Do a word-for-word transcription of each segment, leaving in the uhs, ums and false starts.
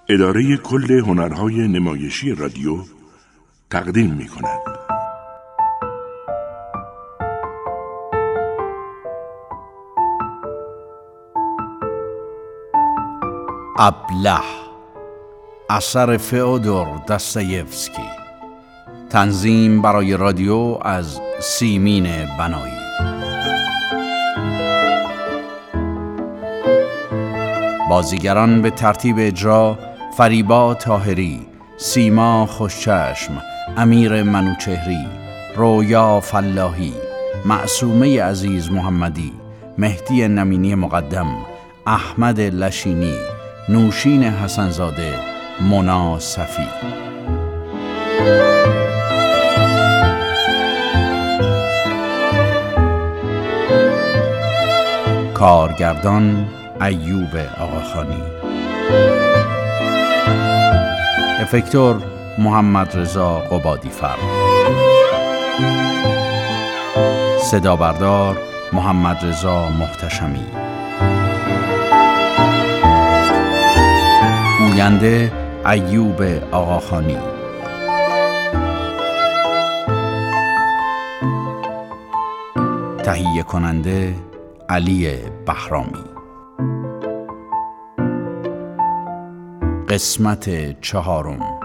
اداره کل هنرهای نمایشی رادیو تقدیم می کند. ابله، اثر فئودور داستایوفسکی. تنظیم برای رادیو از سیمین بنایی. بازیگران به ترتیب اجرا: فریبا طاهری، سیما خوشچشم، امیر منوچهری، رویا فلاحی، معصومه عزیز محمدی، مهدی نمینی مقدم، احمد لشینی، نوشین حسنزاده، مونا صفی. کارگردان ایوب آقاخانی. افکتور محمد رضا قبادی‌فر. صدا بردار محمد رضا محتشمی. گوینده ایوب آقاخانی. تهیه کننده علی بهرامی. قسمت چهارم.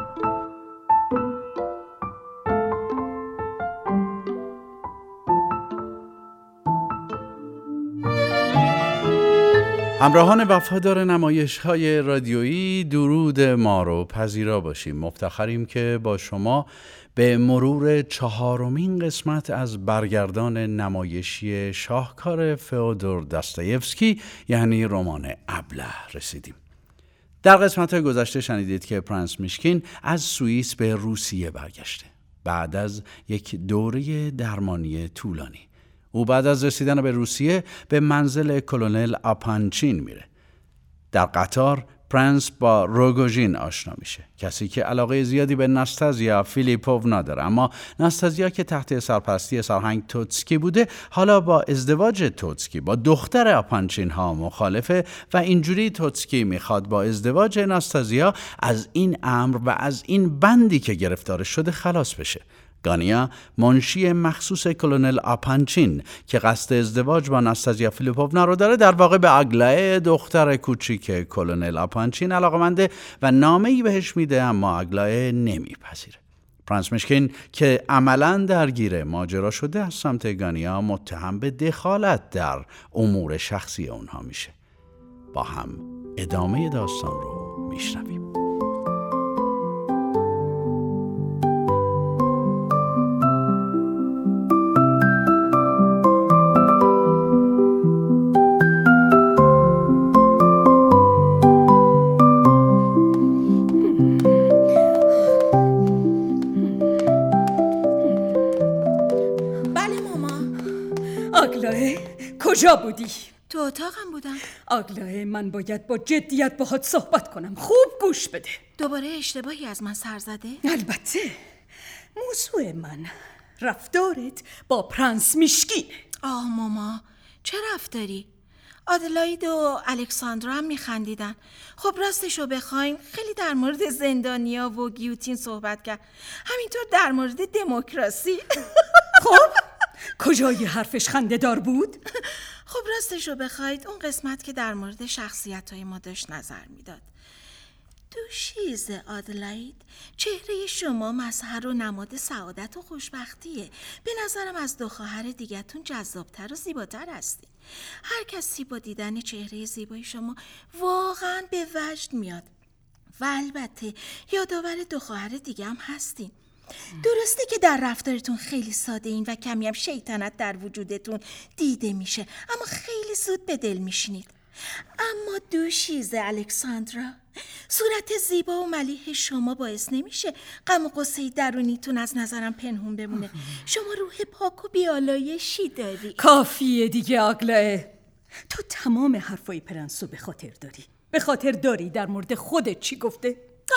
همراهان وفادار نمایش‌های رادیویی، درود ما رو پذیرا باشیم. مفتخریم که با شما به مرور چهارمین قسمت از برگردان نمایشی شاهکار فئودور داستایوفسکی یعنی رمان ابله رسیدیم. در قسمت‌های گذشته شنیدید که پرنس میشکین از سوئیس به روسیه برگشته بعد از یک دوره درمانی طولانی. او بعد از رسیدن به روسیه به منزل کلونل آپانچین میره. در قطار پرنس با روگوژین آشنا میشه، کسی که علاقه زیادی به ناستازیا فیلیپوونا داره، اما ناستازیا که تحت سرپرستی سرهنگ توتسکی بوده حالا با ازدواج توتسکی با دختر آپانچین ها مخالفه و اینجوری توتسکی میخواد با ازدواج ناستازیا از این امر و از این بندی که گرفتار شده خلاص بشه. گانیا، منشی مخصوص کلونل آپانچین که قصد ازدواج با ناستازیا فیلیپوونا رو داره، در واقع به آگلایه دختر کوچیک کلونل آپانچین علاقه‌منده و نامه‌ای بهش میده، اما آگلایه نمیپذیره. پرنس میشکین که عملاً درگیر ماجرا شده از سمت گانیا متهم به دخالت در امور شخصی اونها میشه. با هم ادامه داستان رو میشنویم. کجا بودی؟ تو اتاقم بودم. آگلاه، من باید با جدیت باهات صحبت کنم. خوب گوش بده. دوباره اشتباهی از من سر زده؟ البته. موضوع من رفتارت با پرنس میشکین. آه ماما، چه رفتاری؟ آدلاید و الکساندرا هم میخندیدن. خب راستشو بخواین خیلی در مورد زندانیا و گیوتین صحبت کرد، همینطور در مورد دموکراسی. خب کجای حرفش خنده دار بود؟ خب راستشو بخواید اون قسمت که در مورد شخصیت‌های ما داشت نظر میداد. دوشیز آدلاید، چهره شما مظهر و نماد سعادت و خوشبختیه. به نظرم از دو خواهر دیگه‌تون جذابتر و زیباتر هستین. هر کسی با دیدن چهره زیبای شما واقعاً به وجد میاد. و البته یادآور دو خواهر دیگه هم هستین. درسته که در رفتارتون خیلی ساده این و کمی هم شیطنت در وجودتون دیده میشه، اما خیلی زود به دل میشینید. اما دوشیزه الکساندرا، صورت زیبا و ملیح شما باعث نمیشه غم و غصه درونیتون از نظرم پنهون بمونه. شما روح پاک و بیالایشی داری. کافیه دیگه آگلاه. تو تمام حرفای پرنسو به خاطر داری. به خاطر داری در مورد خودت چی گفته؟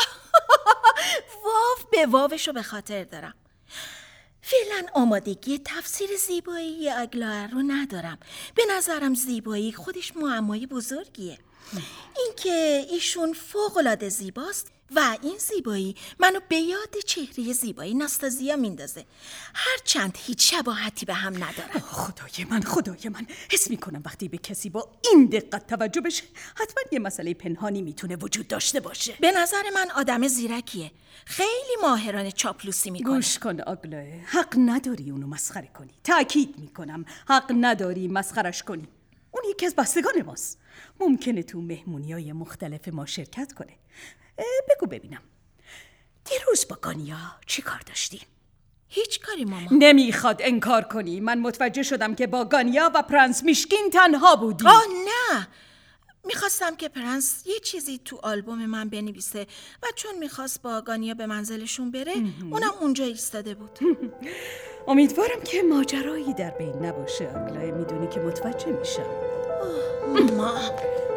واو به واوشو به خاطر دارم. فعلا آمادگی تفسیر زیبایی آگلاه رو ندارم. به نظرم زیبایی خودش معمای بزرگیه. اینکه ایشون فوق‌العاده زیباست و این زیبایی منو به یاد چهره زیبایی ناستازیا میندازه، هرچند هیچ شباهتی به هم ندارن. خدای من خدای من حس میکنم وقتی به کسی با این دقت توجه بشه حتما یه مسئله پنهانی میتونه وجود داشته باشه. به نظر من آدم زیرکیه، خیلی ماهرانه چاپلوسی میکنه. گوش کن آگلاه، حق نداری اونو مسخره کنی. تأکید میکنم حق نداری مسخرش کنی. اون یکی از بستگان ماست، ممکنه تو مهمونی‌های مختلف ما شرکت کنه. بگو ببینم دیروز با گانیا چی کار داشتی؟ هیچ کاری ماما. نمیخواد انکار کنی. من متوجه شدم که با گانیا و پرنس میشکین تنها بودی. آه نه، میخواستم که پرنس یه چیزی تو آلبوم من بنویسه و چون میخواست با گانیا به منزلشون بره اونم اونجا ایستاده بود. امیدوارم که ماجرایی در بین نباشه آگلاه، میدونی که متوجه میشم. ماما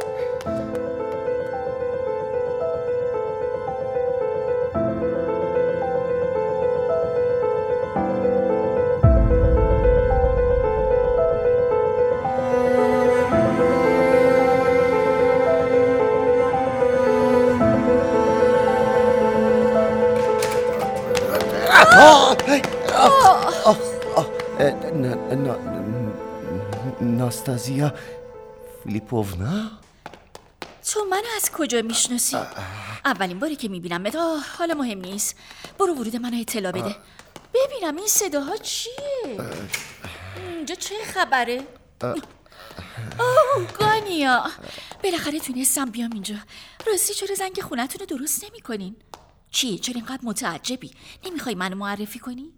ناستازیا فیلیپوونا؟ تو من از کجا میشناسی؟ اولین باری که میبینم متا، حالا مهم نیست. برو ورود منو اطلاع بده. ببینم این صداها چیه؟ اینجا چه خبره؟ اوه گانیا، بالاخره تونستم بیام اینجا. راستی چرا زنگ خونتون رو درست نمی کنین؟ چیه؟ چرا اینقدر متعجبی؟ نمیخوای منو معرفی کنی؟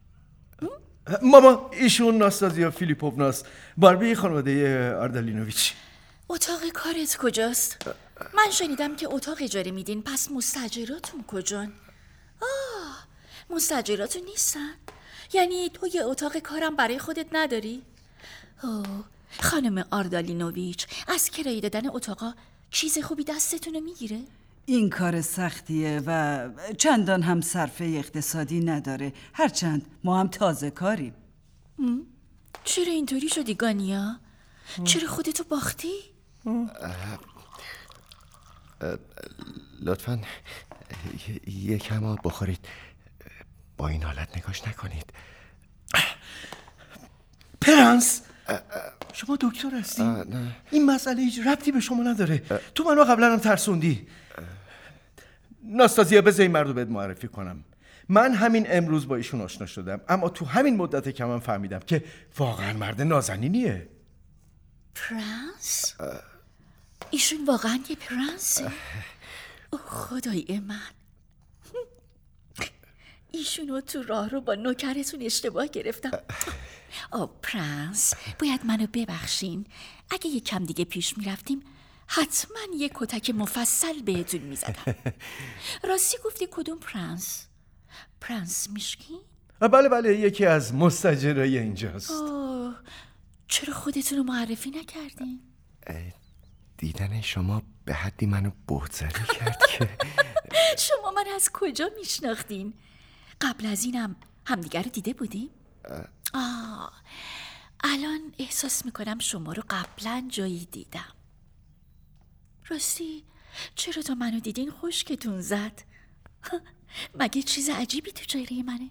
ماما ایشون ناستازیا فیلیپووناست، باربی خانواده آردالینوویچ. اتاق کارت کجاست؟ من شنیدم که اتاق اجاره میدین، پس مستاجراتون کجان؟ آه مستاجراتون نیستن؟ یعنی تو یه اتاق کارم برای خودت نداری؟ اوه خانم آردالینوویچ، از کرایه دادن اتاقا چیز خوبی دستتونو میگیره؟ این کار سختیه و چندان هم صرفه اقتصادی نداره، هرچند ما هم تازه کاریم. چرا اینطوری شدی گانیا؟ چرا خودتو باختی؟ لطفاً یکم آب بخورید، با این حالت نگاش نکنید. پرنس، شما دکتر هستی؟ این مسئله هیچ ربطی به شما نداره. تو منو قبلا هم ترسوندی. ناستازیا، بذار این مرد رو بهت معرفی کنم. من همین امروز با ایشون آشنا شدم، اما تو همین مدت که من فهمیدم که واقعا مرد نازنینیه. پرنس؟ ایشون واقعا یه پرنسه؟ اوه خدای من، ایشونو تو راه رو با نوکرتون اشتباه گرفتم. آه پرنس، باید منو ببخشین. اگه یک کم دیگه پیش میرفتیم حتما یه کتک مفصل بهتون میزدم. راستی گفتی کدوم پرنس؟ پرنس میشکین؟ بله بله، یکی از مستاجرای اینجاست. آه چرا خودتون رو معرفی نکردین؟ دیدن شما به حدی منو بهت‌زده کرد که شما من از کجا میشناختین؟ قبل از اینم همدیگر رو دیده بودیم؟ آه الان احساس میکنم شما رو قبلا جایی دیدم. راستی چرا تا منو دیدین خشکتون زد؟ مگه چیز عجیبی تو چهره منه؟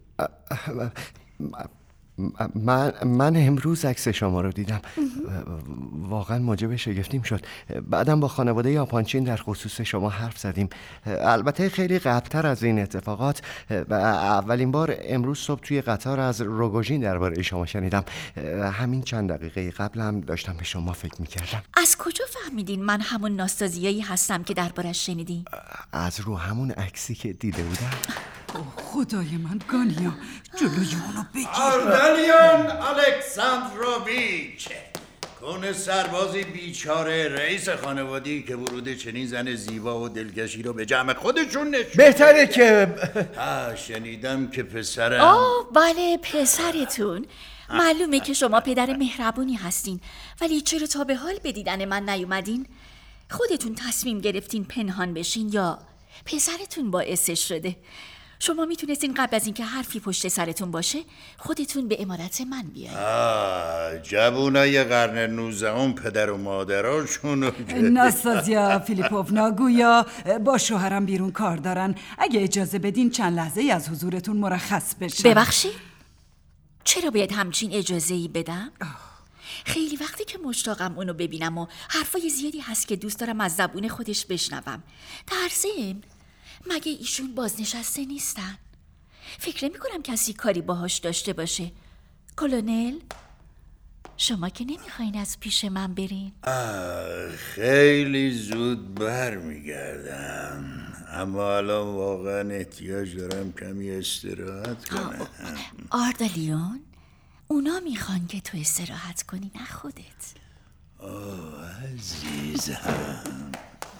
من من امروز عکس شما رو دیدم، واقعا موجب شگفتیم شد. بعدم با خانواده یاپانچین در خصوص شما حرف زدیم، البته خیلی قبلتر از این اتفاقات. اولین بار امروز صبح توی قطار از روگوژین درباره شما شنیدم. همین چند دقیقه قبلم داشتم به شما فکر میکردم. از کجا فهمیدین من همون ناستازیایی هستم که دربارش شنیدین؟ از رو همون عکسی که دیده بودم. خدای من گانیا، جلوی اونو بگیر. آردالیان الکساندروویچ، کون سربازی بیچاره رئیس خانوادی که ورود چنین زن زیبا و دلکشی رو به جمع خودشون نشون بهتره که ها شنیدم که پسرم. آه بله پسرتون. معلومه که شما پدر مهربونی هستین، ولی چرا تا به حال به دیدن من نیومدین؟ خودتون تصمیم گرفتین پنهان بشین یا پسرتون باعثش شده؟ شما میتونستین قبل از اینکه حرفی پشت سرتون باشه خودتون به امارت من بیاین. آه جوونای قرن نوزدهم پدر و مادراشون. ناستازیا فیلیپوونا گویا با شوهرم بیرون کار دارن. اگه اجازه بدین چند لحظه از حضورتون مرخص بشم. ببخشید؟ چرا باید همچین اجازه‌ای بدم؟ خیلی وقتی که مشتاقم اونو ببینم و حرفای زیادی هست که دوست دارم از زبون خودش بشنوم. در ضمن مگه ایشون بازنشسته نیستن؟ فکر نمی کنم کسی کاری باهاش داشته باشه. کلونل شما که نمیخواین از پیش من برین؟ خیلی زود بر میگردم، اما الان واقعا احتیاج دارم کمی استراحت کنم. آردالیون اونا میخوان که تو استراحت کنی، نه خودت. آه عزیزم،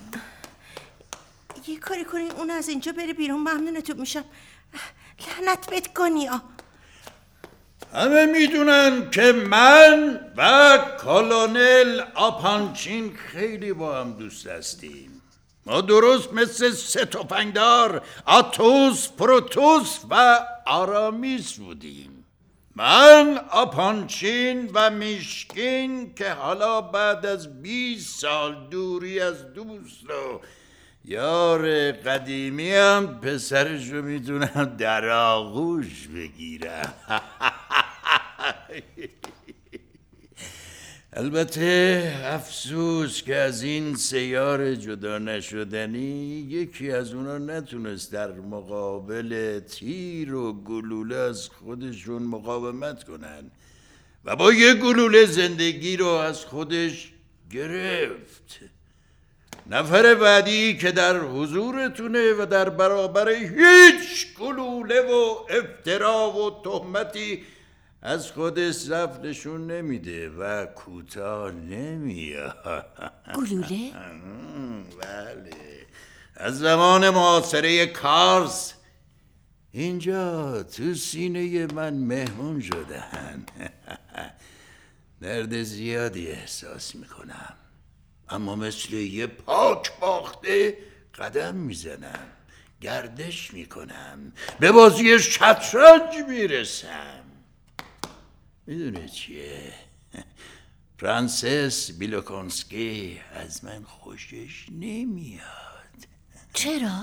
یه کاری کنین اون از اینجا بره بیرون، ممنونتون میشم. لعنت بهت گونیا. همه میدونن که من و کلونل آپانچین خیلی با هم دوست هستیم. ما درست مثل سه تفنگدار آتوس، پروتوس و آرامیس بودیم. من آپانچین و میشکین که حالا بعد از بیست سال دوری از دوست و یار قدیمی هم پسرش رو میتونم در آغوش بگیرم. البته افسوس که از این سیار جدا نشدنی یکی از اونا نتونست در مقابل تیر و گلوله از خودشون مقاومت کنن و با یه گلوله زندگی رو از خودش گرفت. نفر بعدی که در حضورتونه و در برابر هیچ گلوله و افترا و تهمتی از خودش ضعف نشون نمیده و کوتاه نمیاد. گلوله؟ بله، از زمان محاصره کارز اینجا تو سینه من مهمون شدن. درد زیادی احساس میکنم، اما مثل یه پاک باخته قدم میزنم، گردش میکنم، به بازی شطرنج میرسم. میدونه چیه؟ فرانسیس بیلوکونسکی از من خوشش نمیاد. چرا؟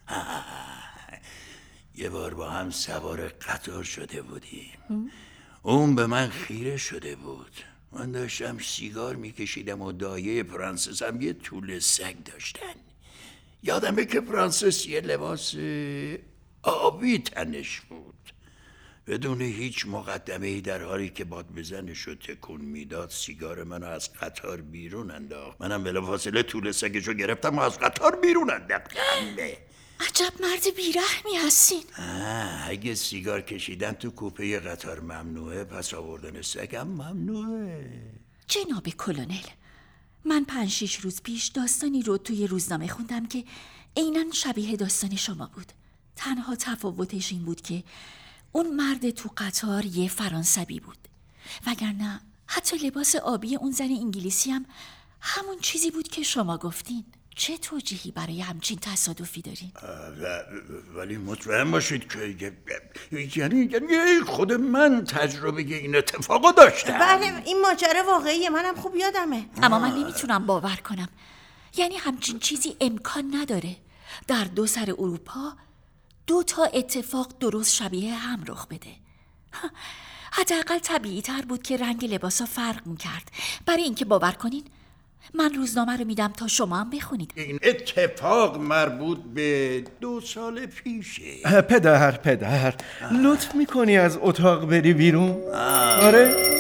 یه بار با هم سوار قطار شده بودیم. اون به من خیره شده بود. من داشتم سیگار میکشیدم و دایه فرانسیس هم یه طول سگ داشتن. یادمه که فرانسیس یه لباس آبی تنش بود. بدون هیچ مقدمه‌ای در حالی که باد بزنش رو تکون میداد سیگار منو از قطار بیرون انداخت. منم بلافاصله طول سگشو گرفتم و از قطار بیرون انداختم. عجب مرد بیرحمی هستین. اگه سیگار کشیدن تو کوپه قطار ممنوعه، پس آوردن سگم ممنوعه. جناب کلونل، من پنج شیش روز پیش داستانی رو توی روزنامه خوندم که عیناً شبیه داستان شما بود. تنها تفاوتش این بود که اون مرد تو قطار یه فرانسوی بود، وگرنه حتی لباس آبی اون زن انگلیسی هم همون چیزی بود که شما گفتین. چه توجیهی برای همچین تصادفی دارین؟ ولی مطمئن باشید که یعنی یعنی خود من تجربه این اتفاقو داشتم. بله، این ماجرا واقعیه، منم خوب یادمه. اما من نمیتونم باور کنم. یعنی همچین چیزی امکان نداره در دو سر اروپا دو تا اتفاق درست شبیه هم رخ بده. حداقل طبیعی تر بود که رنگ لباسا فرق میکرد. برای اینکه باور کنین من روزنامه رو میدم تا شما هم بخونید. این اتفاق مربوط به دو سال پیشه. پدر پدر لطف میکنی از اتاق بری بیرون؟ آره؟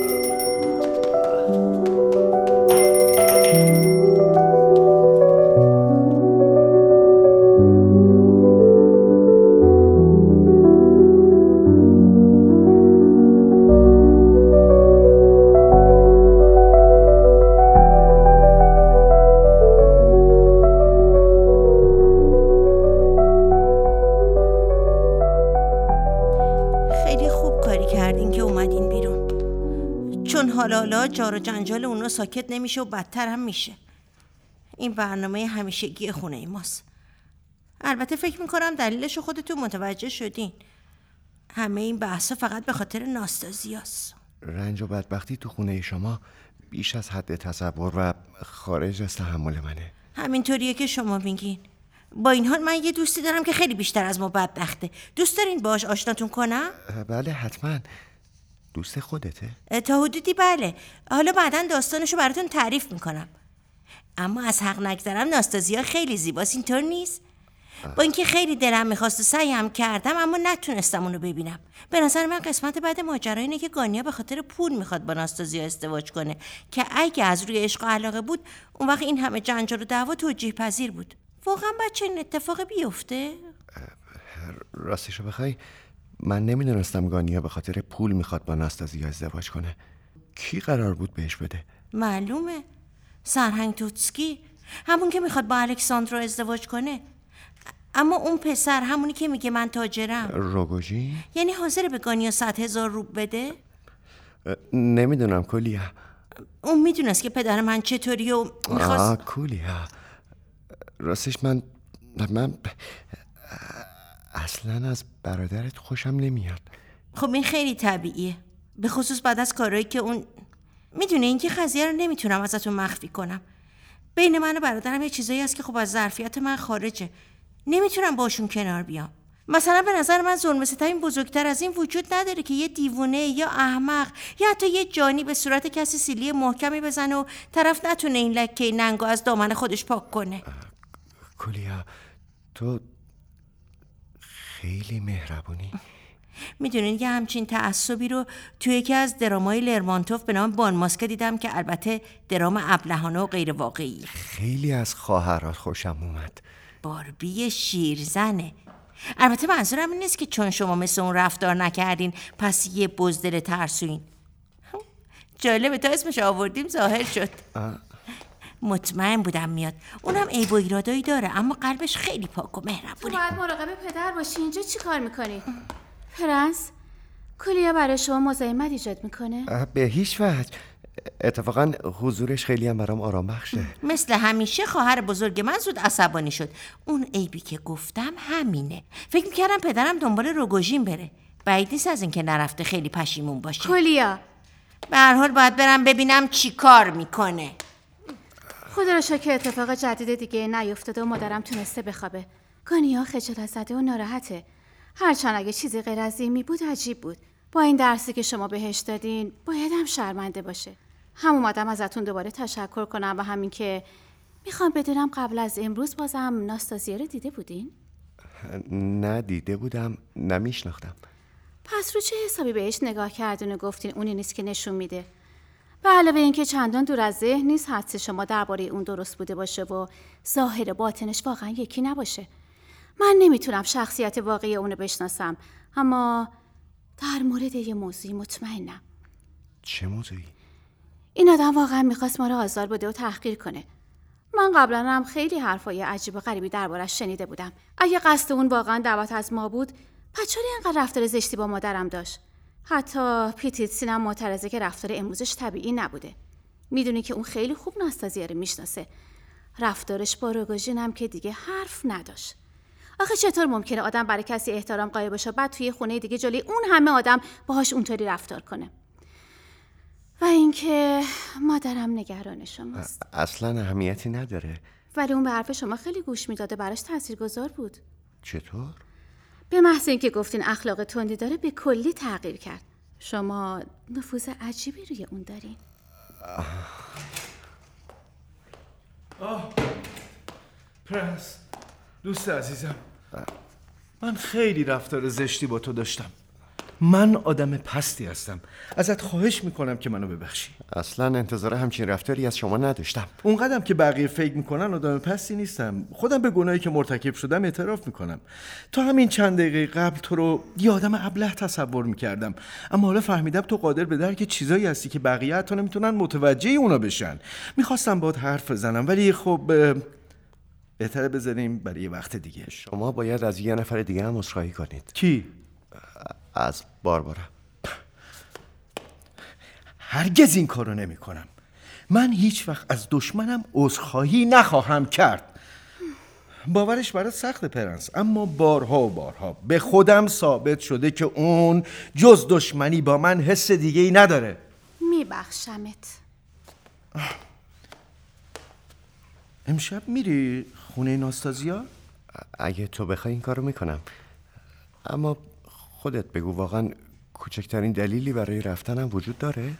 حالا جار و جنجال اونا ساکت نمیشه و بدتر هم میشه. این برنامه همیشگی خونه ماست. البته فکر میکنم دلیلشو خودتون متوجه شدین. همه این بحثا فقط به خاطر ناستازیاست. رنج و بدبختی تو خونه شما بیش از حد تصور و خارج از تحمل منه. همینطوریه که شما میگین. با این حال من یه دوستی دارم که خیلی بیشتر از ما بدبخته. دوست دارین باهاش آشناتون کنم؟ بله حتما. دوست خودته؟ تا حدودی بله. حالا بعداً داستانشو براتون تعریف میکنم. اما از حق نگذرم ناستازیا خیلی زیباست، اینطور نیست؟ با اینکه خیلی دلم میخواست و سعیم کردم اما نتونستم اونو ببینم. به نظر من قسمت بعد ماجرا اینه که گانیا به خاطر پول میخواد با ناستازیا ازدواج کنه که اگه از روی عشق و علاقه بود اون وقت این همه جنجال و دعوا توجیه پذیر بود. واقعا بچه این اتفاق بیفته؟ راستشو بخوای من نمیدونستم گانیا به خاطر پول میخواد با ناستازیا ازدواج کنه. کی قرار بود بهش بده؟ معلومه، سرهنگ توتسکی، همون که میخواد با الکساندرا ازدواج کنه. اما اون پسر همونی که میگه من تاجرم، روگوژین، یعنی حاضر به گانیا صد هزار روب بده؟ نمیدونم کولیا. اون میدونست که پدر من چطوری و میخواست. آه کولیا، راستش من من اصلا از برادرت خوشم نمیاد. خب این خیلی طبیعیه، به خصوص بعد از کارهایی که اون میدونه. این که قضیه رو نمیتونم ازتون مخفی کنم. بین من و برادرم یه چیزایی هست که خب از ظرفیت من خارجه، نمیتونم باشون کنار بیام. مثلا به نظر من ظلم ستمی بزرگتر از این وجود نداره که یه دیوونه یا احمق یا حتی یه جانی به صورت کسی سیلی محکمی بزنه و طرف نتونه این لکه ننگو از دامن خودش پاک کنه. کولیا تو خیلی مهربونی. میدونین که همچین تعصبی رو توی یکی از درامای لرمانتوف به نام بان ماسکه دیدم که البته درام ابلهانه و غیر واقعی. خیلی از خواهرات خوشم اومد. باربی شیرزنه. البته منظورم این نیست که چون شما مثل اون رفتار نکردین پس یه بزدل ترسوین. جالبه تا اسمش آوردیم ظاهر شد. مطمئن بودم میاد. اونم عیب و ایرادایی داره اما قلبش خیلی پاک و مهربونه. تو باید مراقب پدر باشی. اینجا چی کار میکنی؟ پرنس، کولیا برای شما مزاحمت ایجاد میکنه؟ به هیچ وجه. اتفاقا حضورش خیلی هم برام آرام بخشه. مثل همیشه خواهر بزرگ من زود عصبانی شد. اون عیبی که گفتم همینه. فکر میکردم پدرم دنبال روگوژین بره. بعید نیست از اینکه نرفته خیلی پشیمون باشه. کولیا، به هر حال باید برم ببینم چی کار میکنه. خدا را شکر که اتفاق جدید دیگه نیفتاده و مادرم تونسته بخوابه. گانیا خجالت زده و ناراحته. هرچند اگه چیزی غیر از این می بود عجیب بود. با این درسی که شما بهش دادین باید هم شرمنده باشه. هم اومدم ازتون دوباره تشکر کنم و همین که میخوام بدونم قبل از امروز بازم ناستازیا رو دیده بودین؟ نه دیده بودم، نمیشناختم. پس رو چه حسابی بهش نگاه کردین و گفتین اونی نیست که نشون میده؟ به علاوه این که چندان دور از ذهن نیست حدس شما درباره اون درست بوده باشه و ظاهر باطنش واقعا یکی نباشه. من نمیتونم شخصیت واقعی اونو بشناسم، اما در مورد یه موضوعی مطمئنم. چه موضوعی؟ این آدم واقعا میخواست ما رو آزار بده و تحقیر کنه. من قبلا هم خیلی حرفای عجیب و غریبی دربارش شنیده بودم. اگه قصد اون واقعا دعوت از ما بود، پس چرا اینقدر رفتار زشتی با مادرم داشت؟ حتی پیتیتسین هم معترضه که رفتار امروزش طبیعی نبوده. میدونی که اون خیلی خوب ناستازیا رو میشناسه. رفتارش با روگوژین هم که دیگه حرف نداشت. آخه چطور ممکنه آدم برای کسی احترام قائل باشه بعد توی خونه دیگه جلوی اون همه آدم باهاش اونطوری رفتار کنه؟ و اینکه مادرم نگران شماست. اصلا اهمیتی نداره. ولی اون به حرف شما خیلی گوش میداده، براش تاثیرگذار بود. چطور؟ به محض اینکه گفتین اخلاق تندی داره به کلی تغییر کرد. شما نفوذ عجیبی روی اون دارین. آه پرنس، دوست عزیزم، من خیلی رفتار زشتی با تو داشتم. من آدم پستی هستم. ازت خواهش میکنم که منو ببخشی. اصلا انتظار همچین رفتاری از شما نداشتم. اون قدم که بقیه فکر میکنن آدم پستی نیستم. خودم به گناهی که مرتکب شدم اعتراف میکنم. تا همین چند دقیقه قبل تو رو یه آدم ابله تصور میکردم، اما حالا فهمیدم تو قادر به درک چیزایی هستی که بقیه حتی نمیتونن متوجه اونا بشن. میخواستم باهات حرف بزنم ولی خب بهتره بذاریم برای وقت دیگه. شما باید از یه نفر دیگه هم عذرخواهی کنید. کی؟ از باربارا. هرگز این کارو نمی کنم. من هیچ وقت از دشمنم عذرخواهی نخواهم کرد. باورش برات سخته پرنس، اما بارها و بارها به خودم ثابت شده که اون جز دشمنی با من حس دیگه ای نداره. میبخشمت. امشب میری خونه ناستازیا؟ اگه تو بخوای این کارو میکنم، اما خودت بگو واقعا کوچکترین دلیلی برای رفتنم وجود داره؟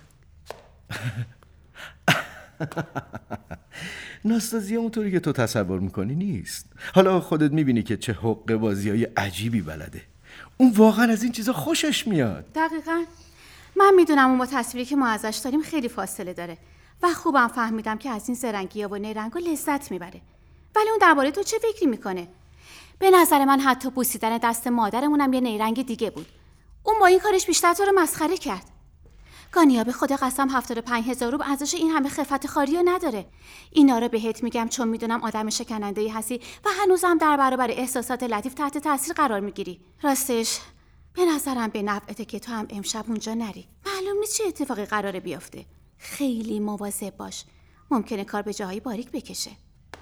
ناستازیا اونطوری که تو تصور میکنی نیست. حالا خودت میبینی که چه حقه بازیای عجیبی بلده. اون واقعا از این چیزا خوشش میاد. دقیقاً. من میدونم اون با تصویری که ما ازش داریم خیلی فاصله داره و خوبم فهمیدم که از این زرنگی و نیرنگا لذت میبره. ولی اون درباره تو چه فکری میکنه؟ به نظر من حتی بوسیدن دست مادرمونم یه نیرنگ دیگه بود. اون با این کارش بیشتر تو رو مسخره کرد. گانیا به خدا قسم هفتاد و پنج هزار روب ارزش این همه خفت خاری رو نداره. اینا رو بهت میگم چون میدونم آدم شکننده‌ای هستی و هنوزم در برابر احساسات لطیف تحت تاثیر قرار میگیری. راستش به نظرم به نفعته که تو هم امشب اونجا نری. معلوم نیست چه اتفاقی قراره بیفته. خیلی مواظب باش. ممکنه کار به جاهای باریک بکشه.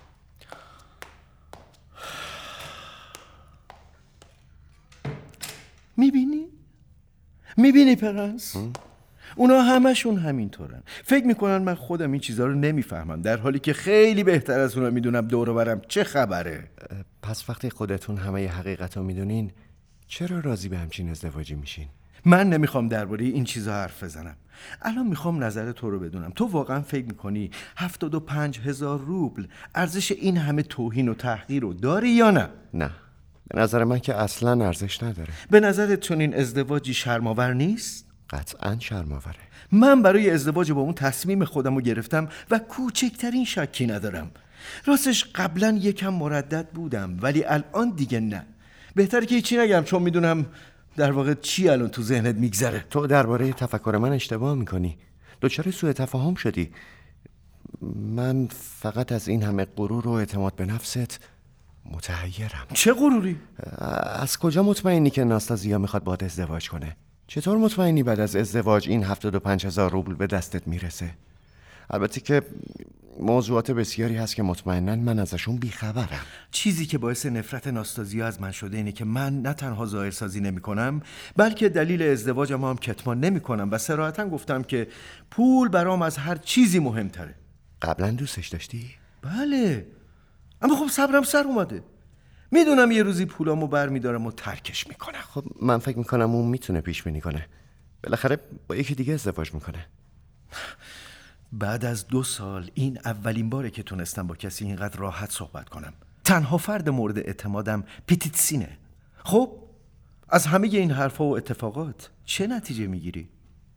میبینی؟ میبینی پرنس؟ اونا همشون همینطورن. فکر میکنن من خودم این چیزها رو نمیفهمم، در حالی که خیلی بهتر از اونا میدونم دور و برم چه خبره. پس وقتی خودتون همه حقیقت رو میدونین چرا راضی به همچین ازدواجی میشین؟ من نمیخوام درباره این چیزها حرف بزنم. الان میخوام نظر تو رو بدونم. تو واقعا فکر میکنی هفتاد و پنج هزار روبل ارزش این همه توهین و تحقیر رو داری یا نه؟ نه، به نظر من که اصلا ارزش نداره. به نظرت چون این ازدواجی شرم‌آور نیست؟ قطعاً شرم‌آوره. من برای ازدواج با اون تصمیم خودم رو گرفتم و کوچکترین شکی ندارم. راستش قبلا یکم مردد بودم ولی الان دیگه نه. بهتره که هیچی نگم چون میدونم در واقع چی الان تو ذهنت میگذره. تو درباره تفکر من اشتباه میکنی. دچار سوء تفاهم شدی. من فقط از این همه غرور و اعتماد به نفست متحیرم. چه غروری؟ از کجا مطمئنی که ناستازیا میخواد باهات ازدواج کنه؟ چطور مطمئنی بعد از ازدواج این هفتاد و پنج هزار روبل به دستت میرسه؟ البته که موضوعات بسیاری هست که مطمئناً من ازشون بیخبرم. چیزی که باعث نفرت ناستازیا از من شده اینه که من نه تنها ظاهرسازی نمی کنم بلکه دلیل ازدواجم هم کتمان نمی کنم و صراحتاً گفتم که پول برام از هر چیزی مهمتره. قبلا دوستش داشتی؟ بله، اما خب صبرم سر اومده. میدونم یه روزی پولامو بر میدارم و ترکش میکنم. خب من فکر میکنم اون میتونه پیش بینی کنه. بالاخره با یکی دیگه ازدواج میکنه. بعد از دو سال این اولین باره که تونستم با کسی اینقدر راحت صحبت کنم. تنها فرد مورد اعتمادم پیتیتسینه. خب از همه این حرفا و اتفاقات چه نتیجه میگیری؟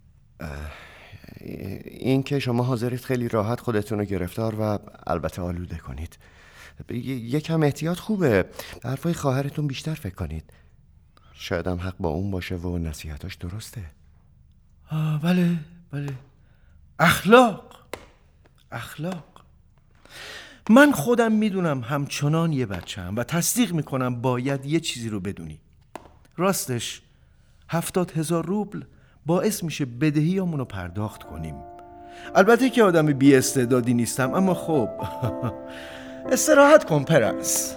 این که شما حاضرید خیلی راحت خودتون رو گرفتار و البته آلوده کنید. یکم احتیاط خوبه. به حرفای خواهرتون بیشتر فکر کنید. شاید هم حق با اون باشه و نصیحتاش درسته. آه بله بله. اخلاق اخلاق. من خودم میدونم همچنان یه بچه‌ام و تصدیق میکنم باید یه چیزی رو بدونی. راستش هفتاد هزار روبل باعث میشه بدهیامون رو پرداخت کنیم. البته که آدم بی استعدادی نیستم اما خب استراحت کن پرنس.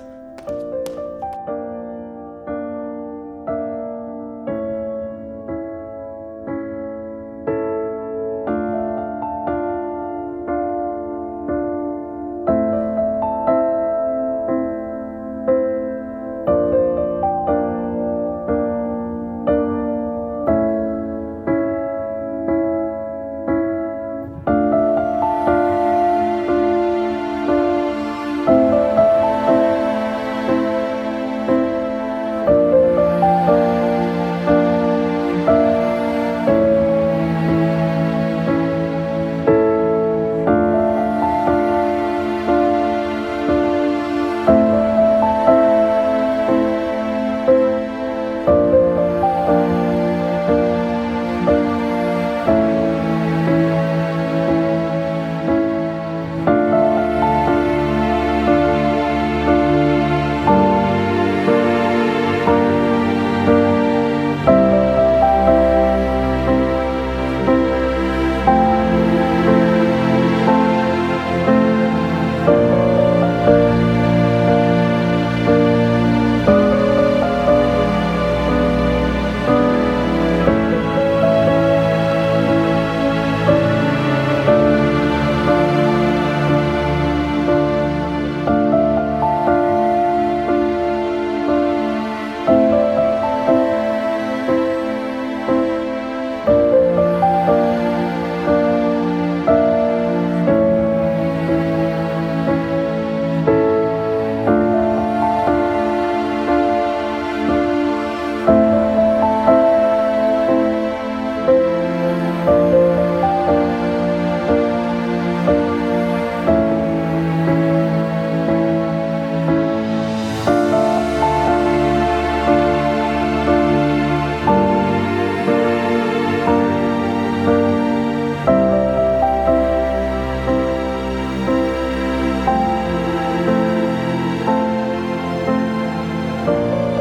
میکنم.